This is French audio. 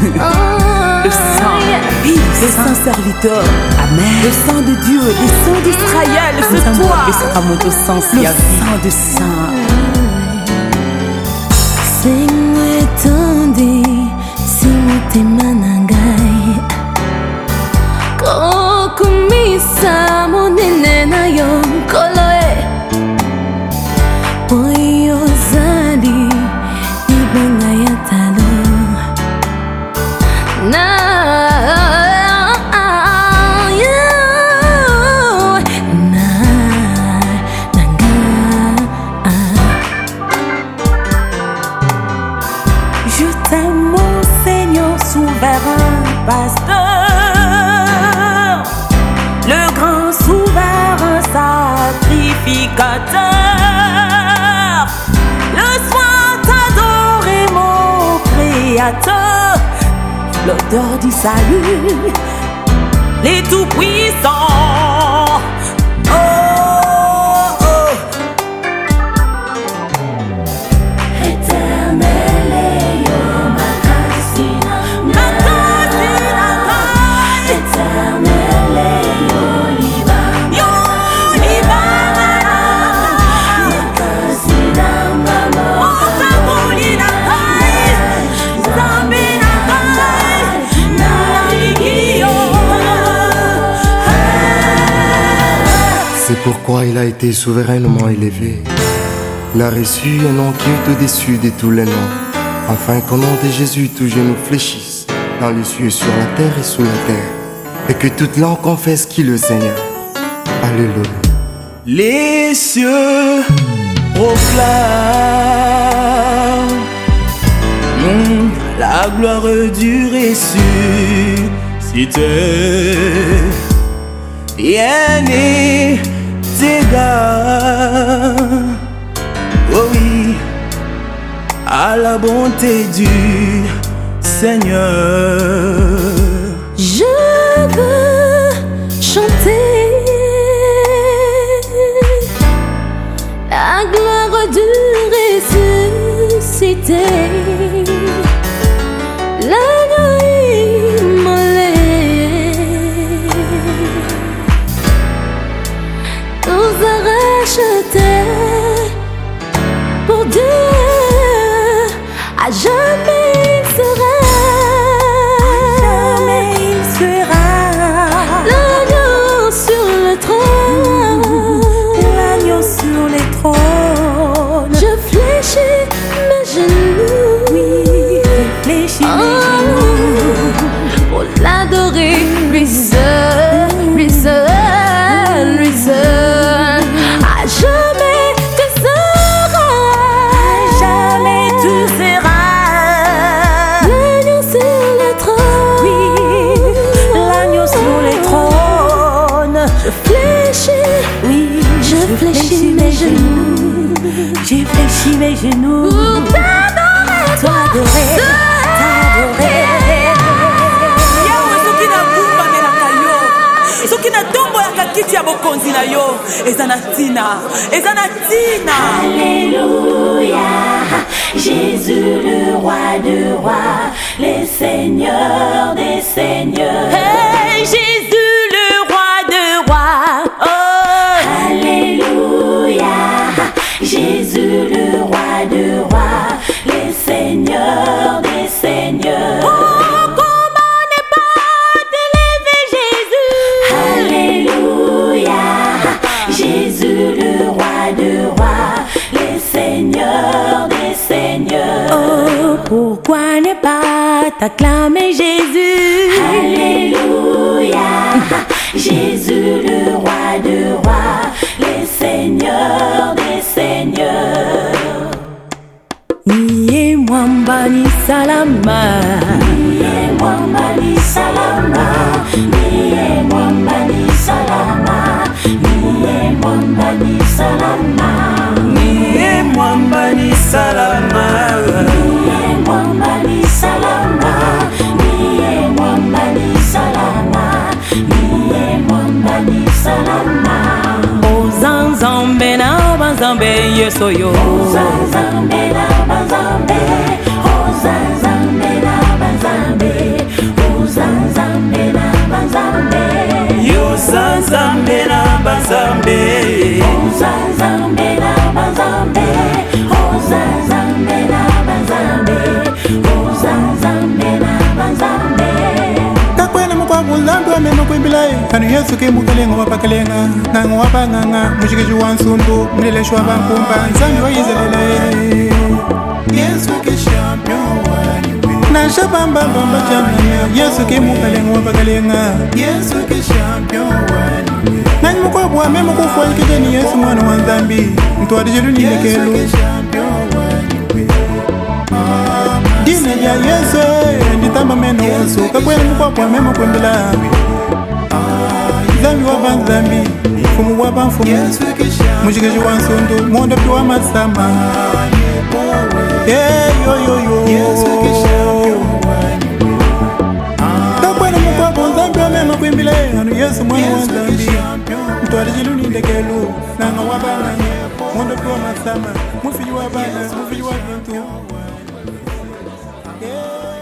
Le sang, le sang serviteur, amen. Le sang de Dieu, le sang d'Israël, c'est toi. Le sang de sang. Seigneur tandi, si motema na ngai kokumisa monene na yo nkolo e oyo ozali libanga ya talo na Je t'aime, mon Seigneur souverain pasteur, le grand souverain sacrificateur. Le soir t'adorer, mon créateur, l'odeur du salut, les tout-puissants. Oh, oh. C'est pourquoi il a été souverainement élevé. Il a reçu un nom qui est au-dessus de tous les noms, afin qu'au nom de Jésus, tous genoux fléchissent, dans les cieux, sur la terre et sous la terre, et que toute langue confesse qu'il est le Seigneur. Alléluia. Les cieux proclament la gloire du ressuscité. Rien n'est égal, oh oui, à la bonté du Seigneur. Je veux chanter la gloire du ressuscité. L'agneau immolé nous a rachetés pour Dieu. À jamais il sera. L'agneau sur le trône. L'agneau sur les trônes. Je fléchis mes genoux. Oui, je fléchis mes genoux pour l'adorer, lui seul, lui seul, lui seul. À jamais tu seras. À jamais tu seras. L'agneau sur le trône. Oui, l'agneau sur les trônes. Je fléchis, Oui, je fléchis mes genoux. j'ai fléchi mes genoux Pour t'adorer, t'adorer, t'adorer. Yawe soki na bumba melaka yo, soki na tombo ya kakiti ya bokonzi na yo, eza na tina, eza na tina. Alléluia, Jésus le roi de rois, le Seigneur des seigneurs. Hey Jésus le roi de rois. Oh. Alléluia, Jésus le roi de rois, le Seigneur des seigneurs. Oh, comment ne pas t'élever Jésus. Alléluia, Jésus le roi de rois, le Seigneur des seigneurs. Oh, pourquoi ne pas t'acclamer Jésus. Alléluia, Jésus le roi de rois, le Seigneur des seigneurs. Niye mwamba ni salama. Niye mwamba ni salama, niye mwamba ni salama, niye mwamba ni salama, Niye mwamba ni salama, niye mwamba ni salama, niye mwamba ni salama, niye mwamba ni salama. Ozanzambe na banzambe yesoyo. Ozanzambe na banzambe, Ozanzambe na banzambe. Nzambe Oza Nzambe na banzambe Oza Nzambe na banzambe Oza Nzambe na banzambe Kakwena mukwabu Nzambe wa mema kwimbilai Kanu Yesu ke mukalenga wapakalenga Nanga wapanganga Mushikiju wansundu Mleleshwa bankumba Nzambe wa Israeli Yesu ke champion Nasha bamba bamba champion Yesu ke mukalenga wapakalenga Yesu ke champion Nani mukwabu wa mema kufuwa Kijeni Yesu mwana wa Nzambi Mtuwa dijelu nilekelu Dine ya Yesu Nditamba meno Yesu Kakwena mukwabu wa mema kwembila Nzambi wa banzambi Fumu wa banfumu Mushikeji wa nsundu Mwonda ptu wa masama Yo yo yo Kakwena mukwabu Nzambi wa mema kwembila Anu Yesu mwana wa Nzambi Mtuwa dijelu nilekelu Nanga wa bana Mwonda ptu wa masama Mufiji wa bana Mufiji wa bintu Yeah.